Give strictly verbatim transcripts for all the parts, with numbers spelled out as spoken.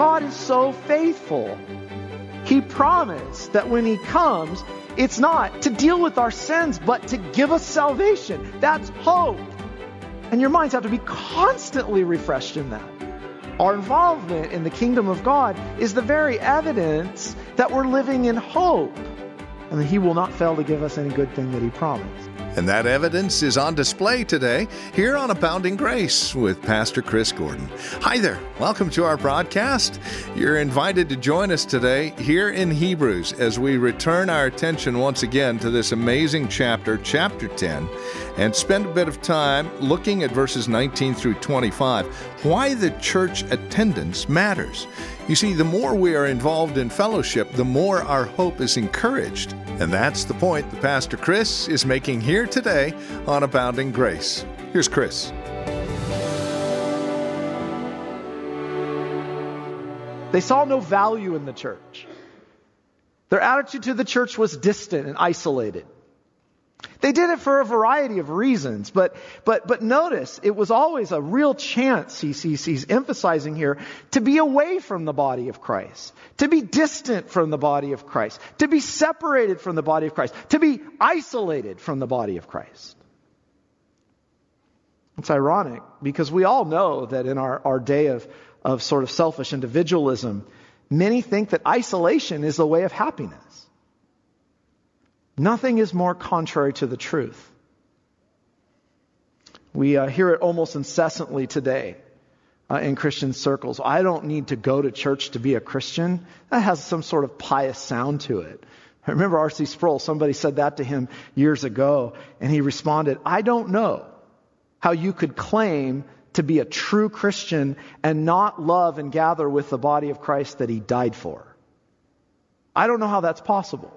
God is so faithful. He promised that when He comes, it's not to deal with our sins, but to give us salvation. That's hope. And your minds have to be constantly refreshed in that. Our involvement in the kingdom of God is the very evidence that we're living in hope, and that He will not fail to give us any good thing that He promised. And that evidence is on display today here on Abounding Grace with Pastor Chris Gordon. Hi there. Welcome to our broadcast. You're invited to join us today here in Hebrews as we return our attention once again to this amazing chapter, chapter ten, and spend a bit of time looking at verses nineteen through twenty-five, why the church attendance matters. You see, the more we are involved in fellowship, the more our hope is encouraged. And that's the point that Pastor Chris is making here today on Abounding Grace. Here's Chris. They saw no value in the church. Their attitude to the church was distant and isolated. They did it for a variety of reasons, but but but notice, it was always a real chance, he's, he's, he's emphasizing here, to be away from the body of Christ, to be distant from the body of Christ, to be separated from the body of Christ, to be isolated from the body of Christ. It's ironic, because we all know that in our, our day of, of sort of selfish individualism, many think that isolation is the way of happiness. Nothing is more contrary to the truth. We uh, hear it almost incessantly today uh, in Christian circles. I don't need to go to church to be a Christian. That has some sort of pious sound to it. I remember R C Sproul, somebody said that to him years ago, and he responded, I don't know how you could claim to be a true Christian and not love and gather with the body of Christ that He died for. I don't know how that's possible.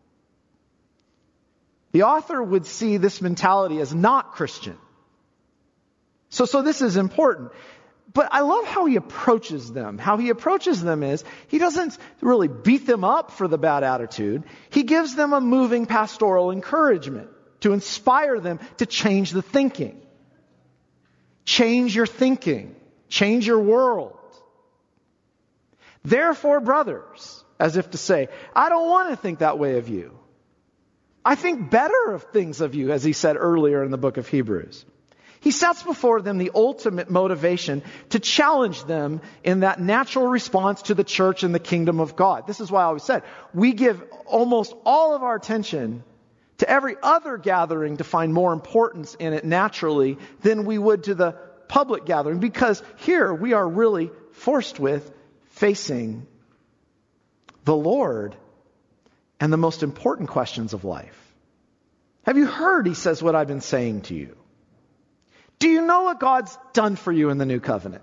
The author would see this mentality as not Christian. So, so this is important. But I love how he approaches them. How he approaches them is, he doesn't really beat them up for the bad attitude. He gives them a moving pastoral encouragement to inspire them to change the thinking. Change your thinking. Change your world. Therefore, brothers, as if to say, I don't want to think that way of you. I think better of things of you, as he said earlier in the book of Hebrews. He sets before them the ultimate motivation to challenge them in that natural response to the church and the kingdom of God. This is why I always said, we give almost all of our attention to every other gathering to find more importance in it naturally than we would to the public gathering, because here we are really forced with facing the Lord and the most important questions of life. Have you heard, he says, what I've been saying to you? Do you know what God's done for you in the new covenant?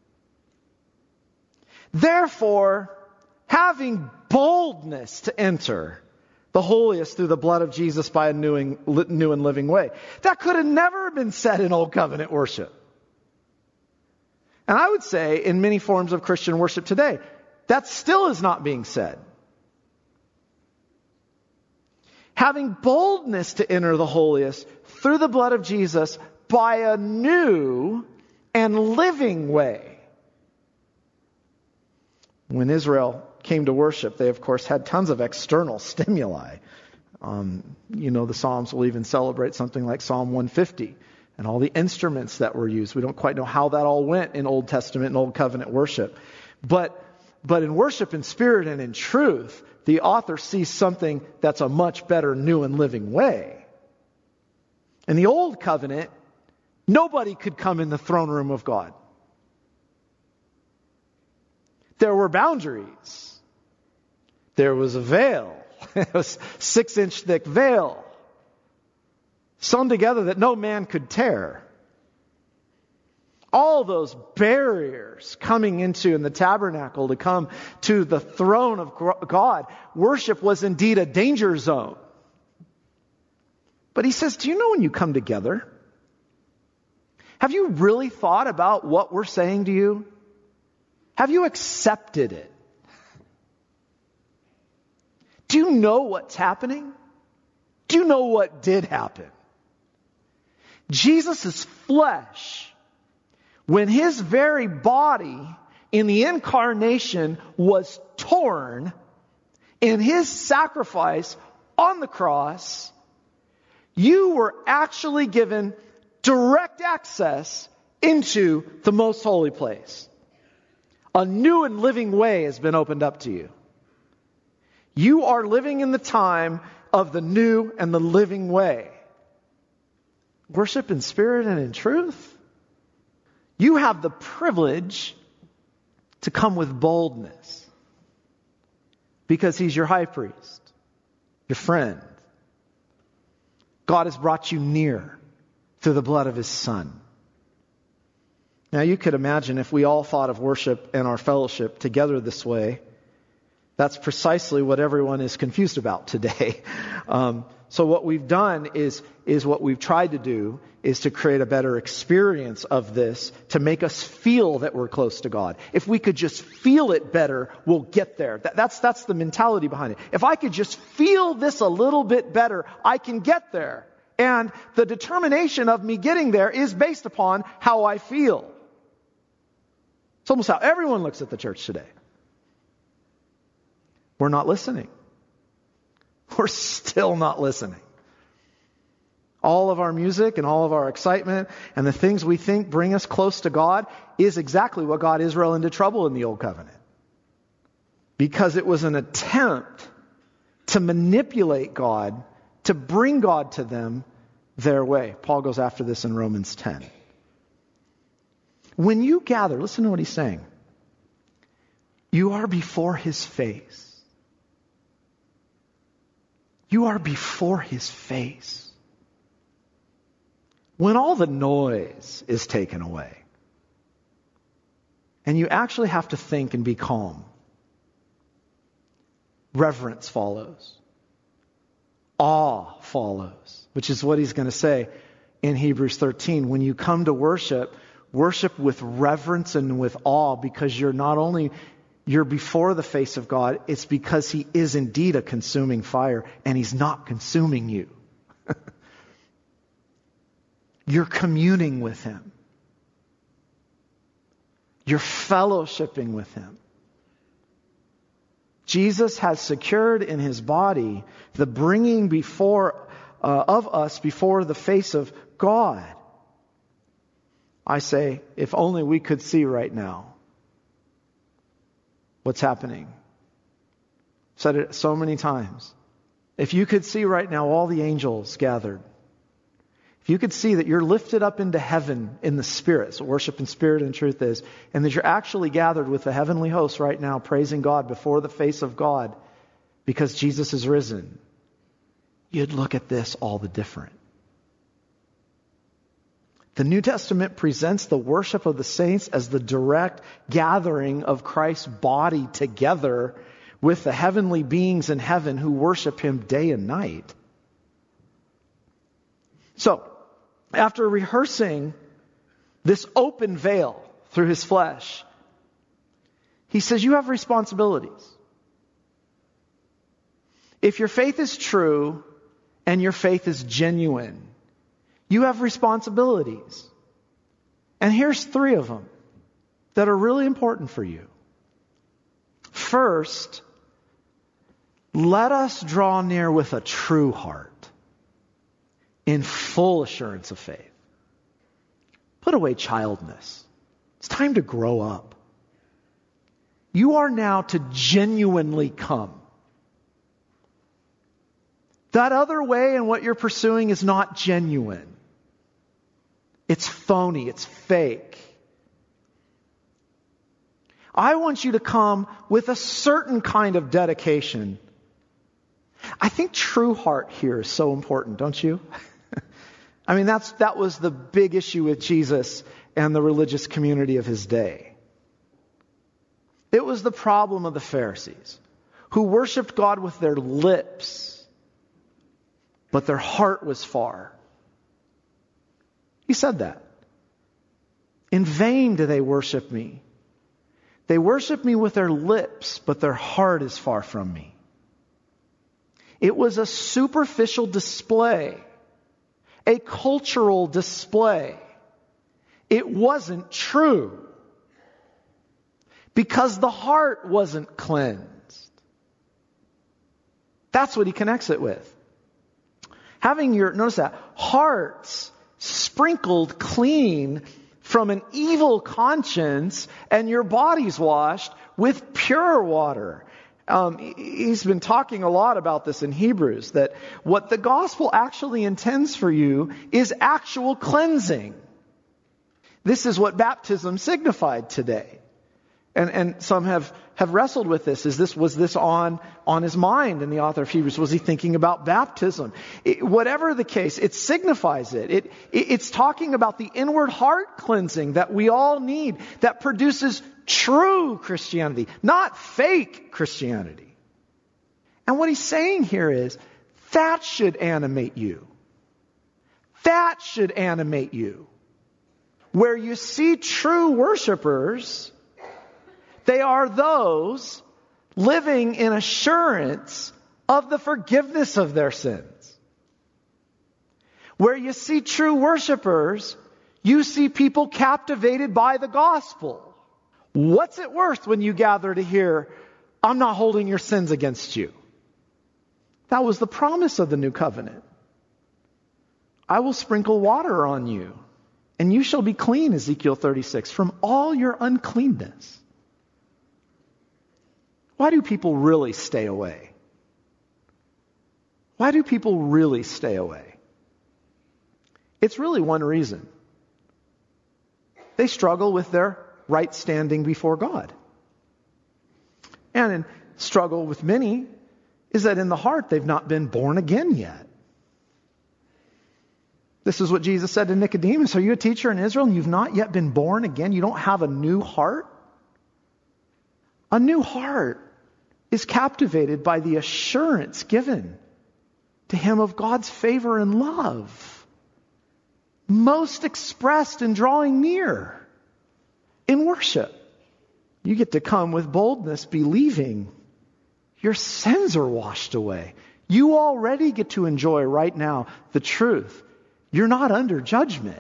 Therefore, having boldness to enter the holiest through the blood of Jesus by a new and, new and living way. That could have never been said in old covenant worship. And I would say in many forms of Christian worship today, that still is not being said. Having boldness to enter the holiest through the blood of Jesus by a new and living way. When Israel came to worship, they of course had tons of external stimuli. Um, you know, the Psalms will even celebrate something like Psalm one fifty and all the instruments that were used. We don't quite know how that all went in Old Testament and Old Covenant worship. But, but in worship in spirit and in truth, the author sees something that's a much better new and living way. In the Old Covenant, nobody could come in the throne room of God. There were boundaries. There was a veil. It was six-inch thick veil, sewn together that no man could tear. All those barriers coming into in the tabernacle to come to the throne of God, worship was indeed a danger zone. But he says, do you know when you come together? Have you really thought about what we're saying to you? Have you accepted it? Do you know what's happening? Do you know what did happen? Jesus' flesh, when his very body in the incarnation was torn in his sacrifice on the cross, you were actually given direct access into the most holy place. A new and living way has been opened up to you. You are living in the time of the new and the living way. Worship in spirit and in truth. You have the privilege to come with boldness because he's your high priest, your friend. God has brought you near through the blood of his Son. Now you could imagine if we all thought of worship and our fellowship together this way, that's precisely what everyone is confused about today. Um, so what we've done is, is what we've tried to do is to create a better experience of this to make us feel that we're close to God. If we could just feel it better, we'll get there. That, that's, that's the mentality behind it. If I could just feel this a little bit better, I can get there. And the determination of me getting there is based upon how I feel. It's almost how everyone looks at the church today. We're not listening. We're still not listening. All of our music and all of our excitement and the things we think bring us close to God is exactly what got Israel into trouble in the Old Covenant. Because it was an attempt to manipulate God, to bring God to them their way. Paul goes after this in Romans ten. When you gather, listen to what he's saying. You are before his face. You are before his face. When all the noise is taken away, and you actually have to think and be calm, reverence follows. Awe follows, which is what he's going to say in Hebrews thirteen. When you come to worship, worship with reverence and with awe, because you're not only you're before the face of God, it's because he is indeed a consuming fire and he's not consuming you. You're communing with him. You're fellowshipping with him. Jesus has secured in his body the bringing before uh, of us before the face of God. I say, if only we could see right now what's happening. I've said it so many times. If you could see right now all the angels gathered, if you could see that you're lifted up into heaven in the Spirit, so worship in spirit and truth is, and that you're actually gathered with the heavenly hosts right now praising God before the face of God because Jesus is risen, you'd look at this all the different. The New Testament presents the worship of the saints as the direct gathering of Christ's body together with the heavenly beings in heaven who worship him day and night. So, after rehearsing this open veil through his flesh, he says you have responsibilities. If your faith is true and your faith is genuine, you have responsibilities. And here's three of them that are really important for you. First, let us draw near with a true heart, in full assurance of faith. Put away childness. It's time to grow up. You are now to genuinely come. That other way and what you're pursuing is not genuine. It's phony. It's fake. I want you to come with a certain kind of dedication. I think true heart here is so important, don't you? I mean, that's that was the big issue with Jesus and the religious community of his day. It was the problem of the Pharisees, who worshiped God with their lips, but their heart was far. He said that. In vain do they worship me. They worship me with their lips, but their heart is far from me. It was a superficial display, a cultural display. It wasn't true. because the heart wasn't cleansed. That's what he connects it with. Having your, notice that, hearts sprinkled clean from an evil conscience and your bodies washed with pure water. Um, he's been talking a lot about this in Hebrews, that what the gospel actually intends for you is actual cleansing. This is what baptism signified today. And, and some have, have wrestled with this. Is this, was this on, on his mind in the author of Hebrews? Was he thinking about baptism? It, whatever the case, it signifies it. It, it. It's talking about the inward heart cleansing that we all need, that produces true Christianity, not fake Christianity. And what he's saying here is, that should animate you. That should animate you. Where you see true worshipers, they are those living in assurance of the forgiveness of their sins. Where you see true worshipers, you see people captivated by the gospel. What's it worth when you gather to hear, I'm not holding your sins against you? That was the promise of the new covenant. I will sprinkle water on you, and you shall be clean, Ezekiel thirty-six, from all your uncleanness. Why do people really stay away? Why do people really stay away? It's really one reason. They struggle with their right standing before God. And in struggle with many is that in the heart they've not been born again yet. This is what Jesus said to Nicodemus. Are you a teacher in Israel and you've not yet been born again? You don't have a new heart? A new heart is captivated by the assurance given to him of God's favor and love, most expressed in drawing near in worship. You get to come with boldness, believing your sins are washed away. You already get to enjoy right now the truth. You're not under judgment.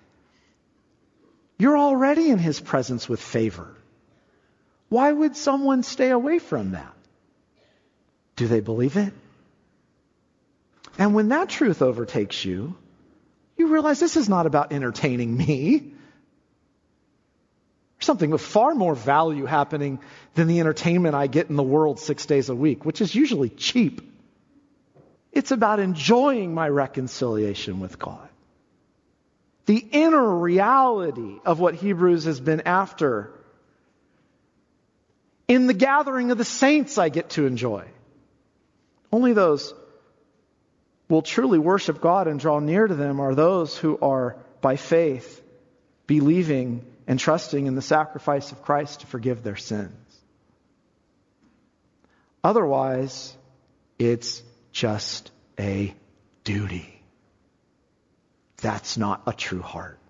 You're already in his presence with favor. Why would someone stay away from that? Do they believe it? And when that truth overtakes you, you realize this is not about entertaining me. There's something of far more value happening than the entertainment I get in the world six days a week, which is usually cheap. It's about enjoying my reconciliation with God. The inner reality of what Hebrews has been after. In the gathering of the saints I get to enjoy. Only those who will truly worship God and draw near to them are those who are, by faith, believing and trusting in the sacrifice of Christ to forgive their sins. Otherwise, it's just a duty. That's not a true heart.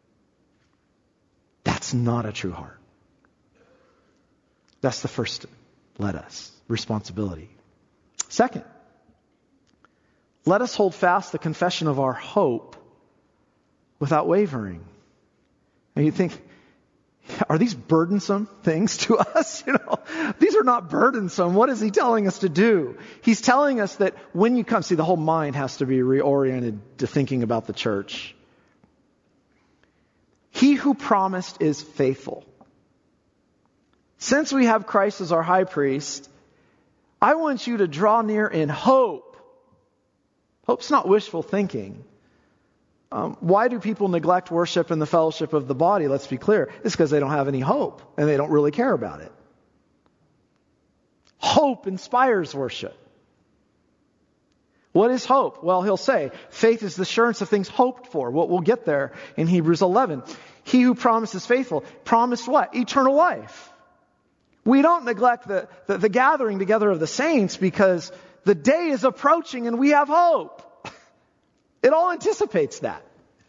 That's not a true heart. That's the first let us, responsibility. Second, let us hold fast the confession of our hope without wavering. And you think, are these burdensome things to us? You know, these are not burdensome. What is he telling us to do? He's telling us that when you come, see, the whole mind has to be reoriented to thinking about the church. He who promised is faithful. Since we have Christ as our high priest, I want you to draw near in hope. Hope's not wishful thinking. Um, why do people neglect worship and the fellowship of the body? Let's be clear. It's because they don't have any hope and they don't really care about it. Hope inspires worship. What is hope? Well, he'll say, faith is the assurance of things hoped for. We'll, we'll get there in Hebrews eleven. He who promises faithful, promised what? Eternal life. We don't neglect the, the, the gathering together of the saints because the day is approaching and we have hope. It all anticipates that.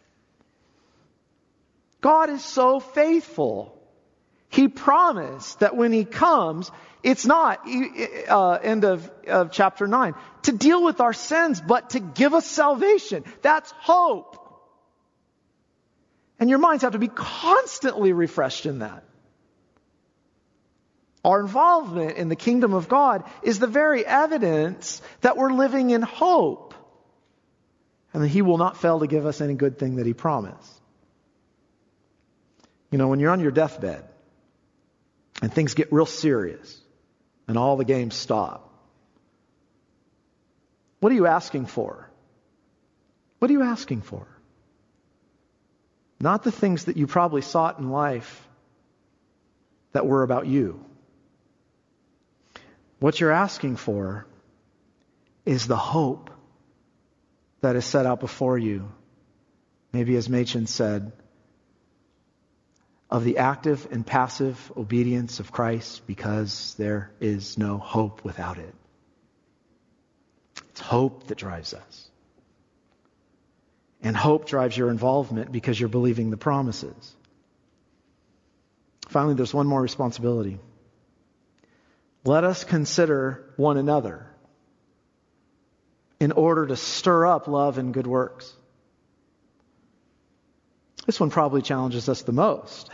God is so faithful. He promised that when he comes, it's not, uh, end of, of chapter nine, to deal with our sins, but to give us salvation. That's hope. And your minds have to be constantly refreshed in that. Our involvement in the kingdom of God is the very evidence that we're living in hope and that He will not fail to give us any good thing that He promised. You know, when you're on your deathbed and things get real serious and all the games stop, what are you asking for? What are you asking for? Not the things that you probably sought in life that were about you. What you're asking for is the hope that is set out before you. Maybe as Machen said, of the active and passive obedience of Christ, because there is no hope without it. It's hope that drives us. And hope drives your involvement because you're believing the promises. Finally, there's one more responsibility. Let us consider one another in order to stir up love and good works. This one probably challenges us the most.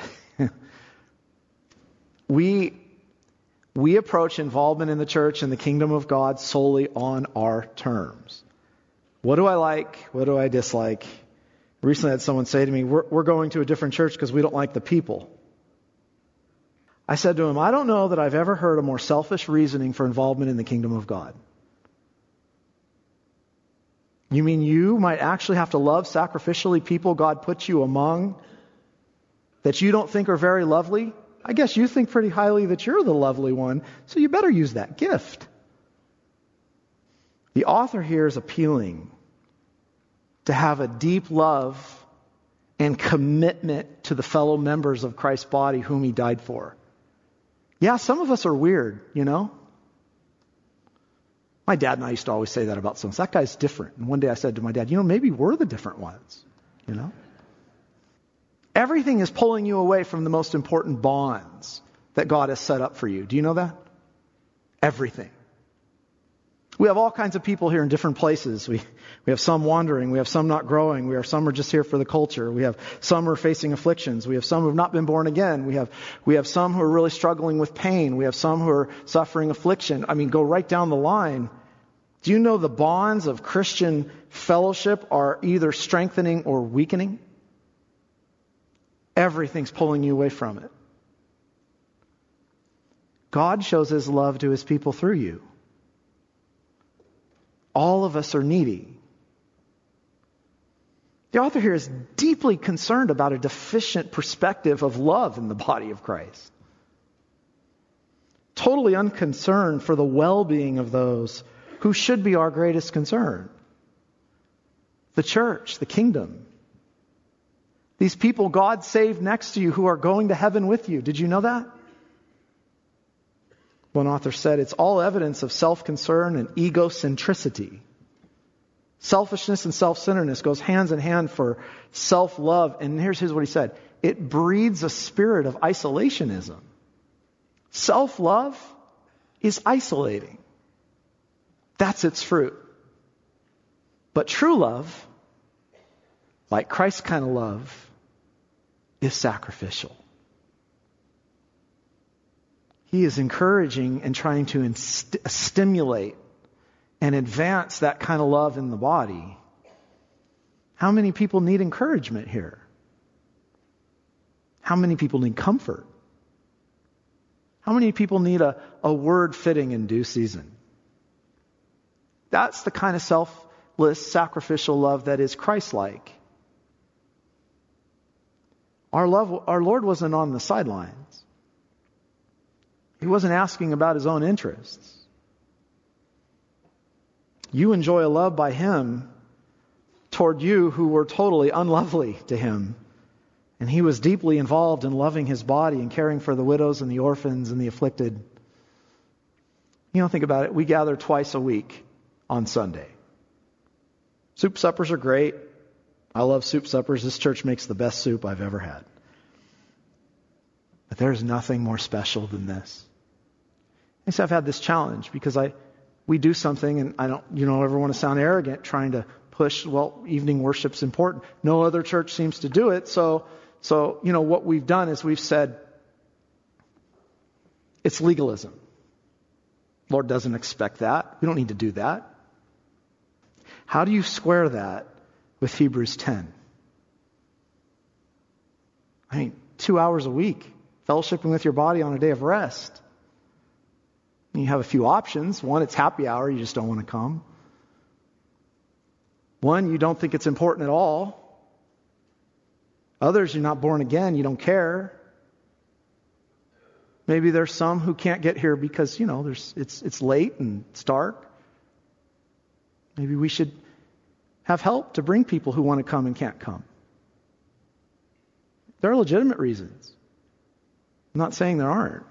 we, we approach involvement in the church and the kingdom of God solely on our terms. What do I like? What do I dislike? Recently I had someone say to me, we're, we're going to a different church because we don't like the people. I said to him, I don't know that I've ever heard a more selfish reasoning for involvement in the kingdom of God. You mean you might actually have to love sacrificially people God puts you among that you don't think are very lovely? I guess you think pretty highly that you're the lovely one, so you better use that gift. The author here is appealing to have a deep love and commitment to the fellow members of Christ's body whom He died for. Yeah, some of us are weird, you know. My dad and I used to always say that about some. That guy's different. And one day I said to my dad, you know, maybe we're the different ones, you know. Everything is pulling you away from the most important bonds that God has set up for you. Do you know that? Everything. We have all kinds of people here in different places. We we have some wandering. We have some not growing. We have some are just here for the culture. We have some who are facing afflictions. We have some who have not been born again. We have we have some who are really struggling with pain. We have some who are suffering affliction. I mean, go right down the line. Do you know the bonds of Christian fellowship are either strengthening or weakening? Everything's pulling you away from it. God shows His love to His people through you. All of us are needy. The author here is deeply concerned about a deficient perspective of love in the body of Christ. Totally unconcerned for the well-being of those who should be our greatest concern. The church, the kingdom. These people God saved next to you who are going to heaven with you. Did you know that? One author said, it's all evidence of self-concern and egocentricity. Selfishness and self-centeredness goes hands in hand for self-love. And here's, here's what he said. It breeds a spirit of isolationism. Self-love is isolating. That's its fruit. But true love, like Christ's kind of love, is sacrificial. He is encouraging and trying to inst- stimulate and advance that kind of love in the body. How many people need encouragement here? How many people need comfort? How many people need a, a word fitting in due season? That's the kind of selfless, sacrificial love that is Christ-like. Our love, our Lord wasn't on the sidelines. He wasn't asking about His own interests. You enjoy a love by Him toward you who were totally unlovely to Him. And He was deeply involved in loving His body and caring for the widows and the orphans and the afflicted. You know, think about it. We gather twice a week on Sunday. Soup suppers are great. I love soup suppers. This church makes the best soup I've ever had. But there's nothing more special than this. I guess I've had this challenge because I, we do something and I don't, you know, ever want to sound arrogant trying to push, well, evening worship's important. No other church seems to do it. So, so, you know, what we've done is we've said, It's legalism. Lord doesn't expect that. We don't need to do that. How do you square that with Hebrews ten? I mean, two hours a week, fellowshipping with your body on a day of rest. You have a few options. One, it's happy hour. You just don't want to come. One, you don't think it's important at all. Others, you're not born again. You don't care. Maybe there's some who can't get here because, you know, there's it's it's late and it's dark. Maybe we should have help to bring people who want to come and can't come. There are legitimate reasons. I'm not saying there aren't.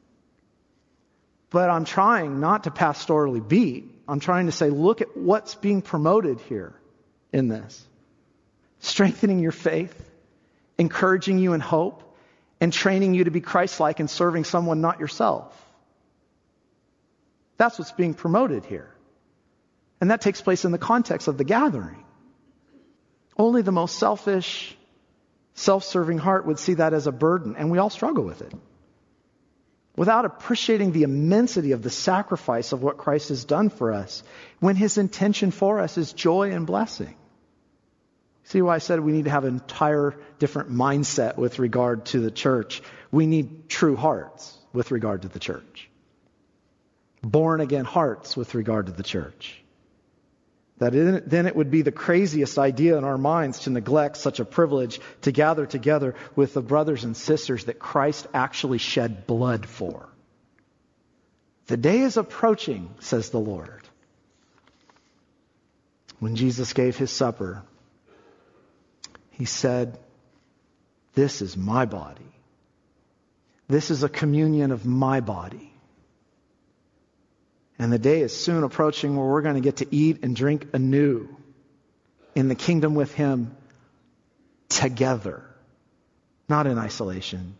But I'm trying not to pastorally beat. I'm trying to say, look at what's being promoted here in this. Strengthening your faith, encouraging you in hope, and training you to be Christ-like and serving someone, not yourself. That's what's being promoted here. And that takes place in the context of the gathering. Only the most selfish, self-serving heart would see that as a burden, and we all struggle with it. Without appreciating the immensity of the sacrifice of what Christ has done for us, when his intention for us is joy and blessing. See why I said we need to have an entire different mindset with regard to the church. We need true hearts with regard to the church. Born again hearts with regard to the church. That it, then it would be the craziest idea in our minds to neglect such a privilege to gather together with the brothers and sisters that Christ actually shed blood for. The day is approaching, says the Lord, when Jesus gave his supper. He said, this is my body. This is a communion of my body. And the day is soon approaching where we're going to get to eat and drink anew in the kingdom with him together, not in isolation.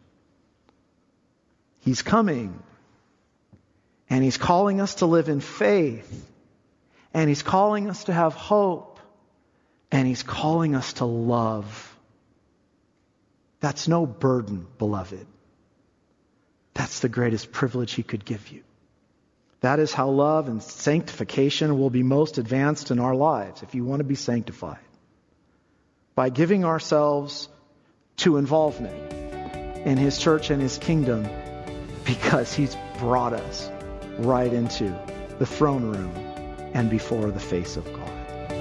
He's coming, and he's calling us to live in faith, and he's calling us to have hope, and he's calling us to love. That's no burden, beloved. That's the greatest privilege he could give you. That is how love and sanctification will be most advanced in our lives, if you want to be sanctified. By giving ourselves to involvement in his church and his kingdom, because he's brought us right into the throne room and before the face of God.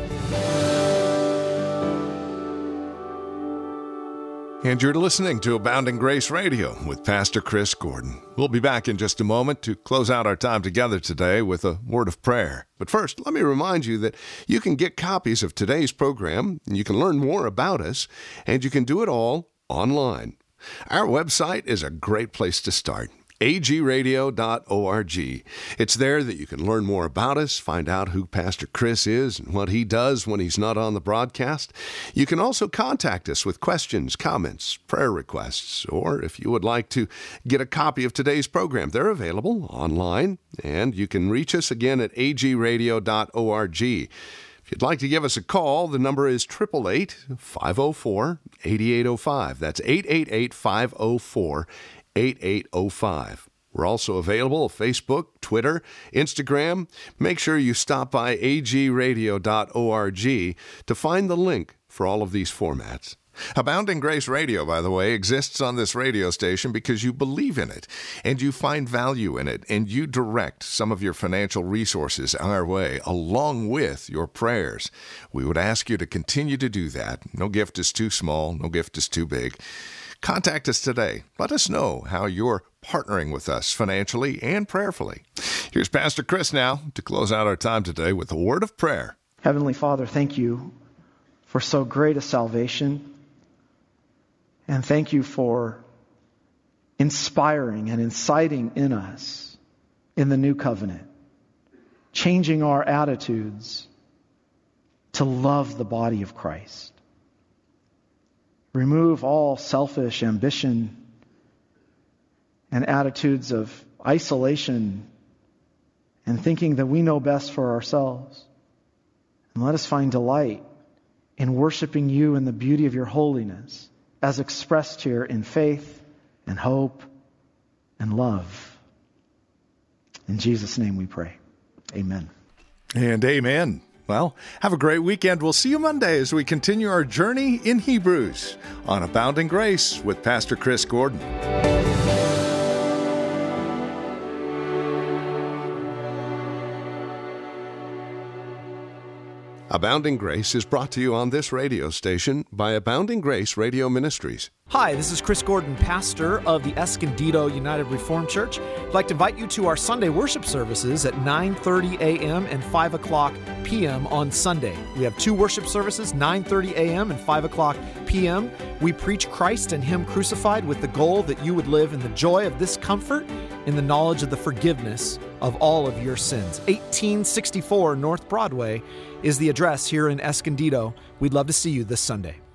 And you're listening to Abounding Grace Radio with Pastor Chris Gordon. We'll be back in just a moment to close out our time together today with a word of prayer. But first, let me remind you that you can get copies of today's program, and you can learn more about us, and you can do it all online. Our website is a great place to start. a g radio dot org. It's there that you can learn more about us, find out who Pastor Chris is and what he does when he's not on the broadcast. You can also contact us with questions, comments, prayer requests, or if you would like to get a copy of today's program, they're available online, and you can reach us again at a g radio dot org. If you'd like to give us a call, the number is eight eight eight, five oh four, eight eight oh five. That's eight eight eight, five oh four, eight eight oh five. We're also available on Facebook, Twitter, Instagram. Make sure you stop by a g radio dot org to find the link for all of these formats. Abounding Grace Radio, by the way, exists on this radio station because you believe in it, and you find value in it, and you direct some of your financial resources our way, along with your prayers. We would ask you to continue to do that. No gift is too small. No gift is too big. Contact us today. Let us know how you're partnering with us financially and prayerfully. Here's Pastor Chris now to close out our time today with a word of prayer. Heavenly Father, thank you for so great a salvation. And thank you for inspiring and inciting in us in the new covenant, changing our attitudes to love the body of Christ. Remove all selfish ambition and attitudes of isolation and thinking that we know best for ourselves. And let us find delight in worshiping you in the beauty of your holiness, as expressed here in faith and hope and love. In Jesus' name we pray. Amen. And amen. Well, have a great weekend. We'll see you Monday as we continue our journey in Hebrews on Abounding Grace with Pastor Chris Gordon. Abounding Grace is brought to you on this radio station by Abounding Grace Radio Ministries. Hi, this is Chris Gordon, pastor of the Escondido United Reformed Church. I'd like to invite you to our Sunday worship services at nine thirty a.m. and five o'clock p.m. on Sunday. We have two worship services, nine thirty a.m. and five o'clock p.m. We preach Christ and Him crucified with the goal that you would live in the joy of this comfort, in the knowledge of the forgiveness of all of your sins. eighteen sixty-four North Broadway is the address here in Escondido. We'd love to see you this Sunday.